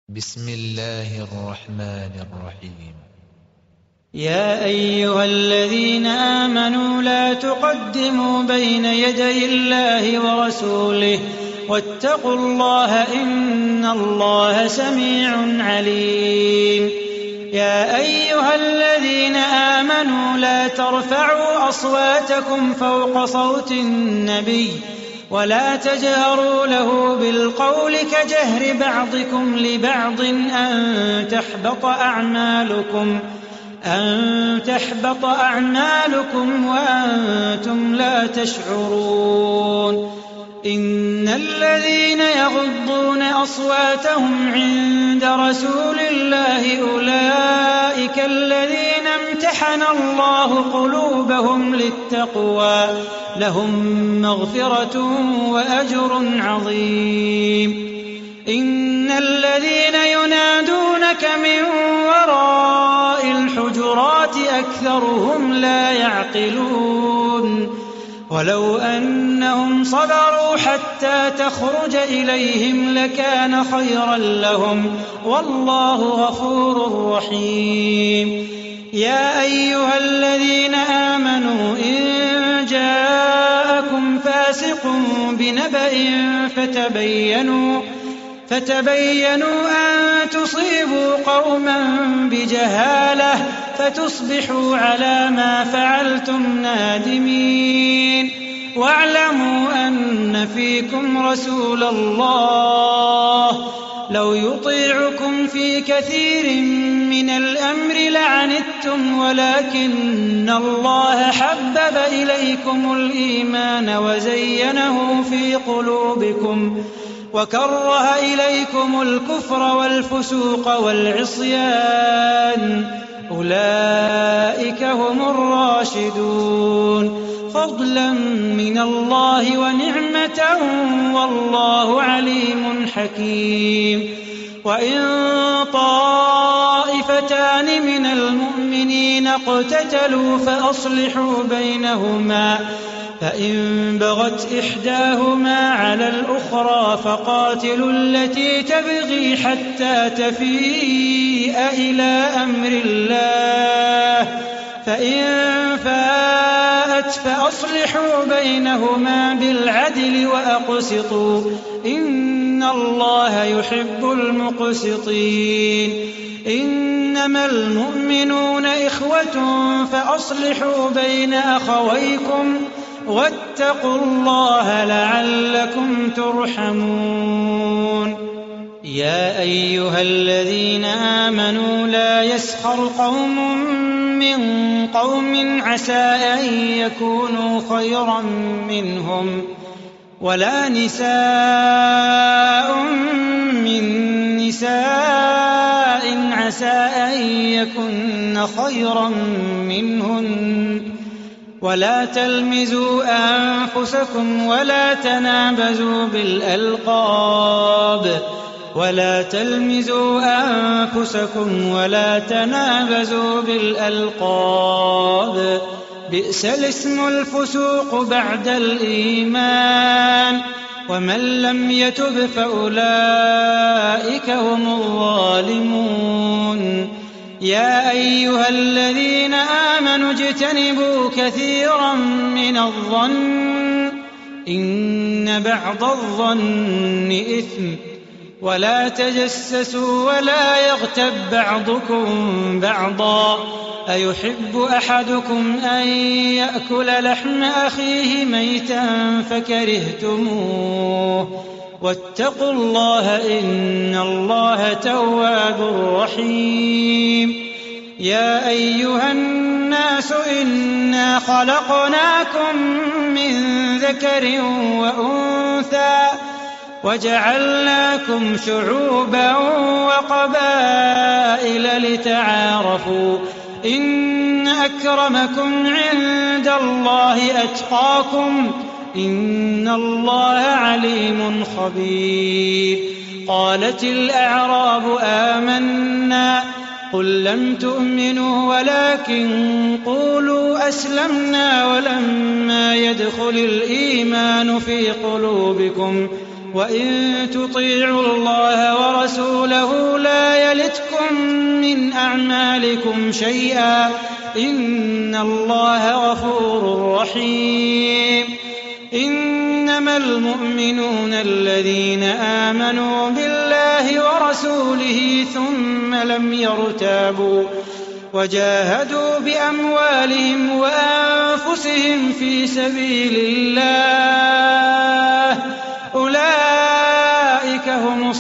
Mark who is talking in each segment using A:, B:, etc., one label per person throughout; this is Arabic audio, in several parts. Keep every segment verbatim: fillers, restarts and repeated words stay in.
A: بسم الله الرحمن الرحيم.
B: يا أيها الذين آمنوا لا تقدموا بين يدي الله ورسوله واتقوا الله إن الله سميع عليم. يا أيها الذين آمنوا لا ترفعوا أصواتكم فوق صوت النبي ولا تجهروا له بالقول كجهر بعضكم لبعض أن تحبط أعمالكم أن تحبط أعمالكم وأنتم لا تشعرون. إن الذين يغضون أصواتهم عند رسول الله أولئك الذين امتحن الله قلوبهم للتقوى لهم مغفرة وأجر عظيم. إن الذين ينادونك من وراء الحجرات أكثرهم لا يعقلون. ولو أنهم صبروا حتى تخرج إليهم لكان خيرا لهم والله غفور رحيم. يا أيها الذين آمنوا إن جاءكم فاسق بنبأ فتبينوا فتبينوا أن تصيبوا قوما بجهالة فتصبحوا على ما فعلتم نادمين. واعلموا أن فيكم رسول الله لو يطيعكم في كثير من الأمر لعنتم ولكن الله حبب إليكم الإيمان وزينه في قلوبكم وكره إليكم الكفر والفسوق والعصيان أولئك هم الراشدون فضلا من الله ونعمة والله عليم حكيم. وإن طائفتان من المؤمنين اقتتلوا فأصلحوا بينهما فإن بغت إحداهما على الأخرى فقاتلوا التي تبغي حتى تفيء إلى أمر الله فإن فاءت فأصلحوا بينهما بالعدل وأقسطوا إن الله يحب المقسطين. إنما المؤمنون إخوة فأصلحوا بين أخويكم واتقوا الله لعلكم ترحمون. يا أيها الذين آمنوا لا يسخر قوم من قوم عسى أن يكونوا خيرا منهم ولا نساء من نساء عسى أن يكن خيرا منهن ولا تلمزوا أنفسكم ولا تنابزوا بالألقاب ولا تلمزوا أنفسكم ولا تنابزوا بالألقاب بئس الاسم الفسوق بعد الإيمان ومن لم يتب فأولئك هم الظالمون. يا أيها الذين آمنوا اجتنبوا كثيرا من الظن إن بعض الظن إثم ولا تجسسوا ولا يغتب بعضكم بعضا أيحب أحدكم أن يأكل لحم أخيه ميتا فكرهتموه واتقوا الله إن الله تواب رحيم. يا أيها الناس إنا خلقناكم من ذكر وأنثى وجعلناكم شعوبا وقبائل لتعارفوا إن أكرمكم عند الله أتقاكم إن الله عليم خبير. قالت الأعراب آمنا قل لم تؤمنوا ولكن قولوا أسلمنا ولما يدخل الإيمان في قلوبكم وإن تطيعوا الله ورسوله يلتكم من أعمالكم شيئا إن الله غفور رحيم إنما المؤمنون الذين آمنوا بالله ورسوله ثم لم يرتابوا وجاهدوا بأموالهم وأنفسهم في سبيل الله أولئك هم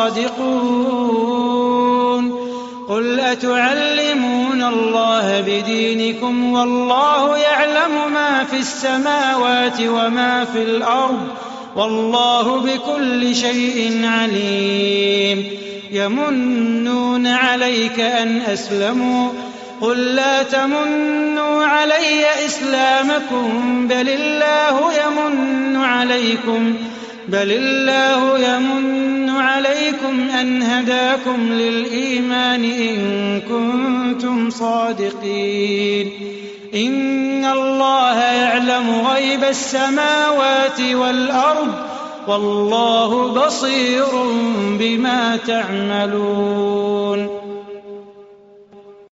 B: الصادقون قل أتعلمون الله بدينكم والله يعلم ما في السماوات وما في الأرض والله بكل شيء عليم يمنون عليك أن أسلموا قل لا تمنوا علي إسلامكم بل الله يمن عليكم بل الله يمن عليكم أن هداكم للإيمان إن كنتم صادقين إن الله يعلم غيب السماوات والأرض والله بصير بما تعملون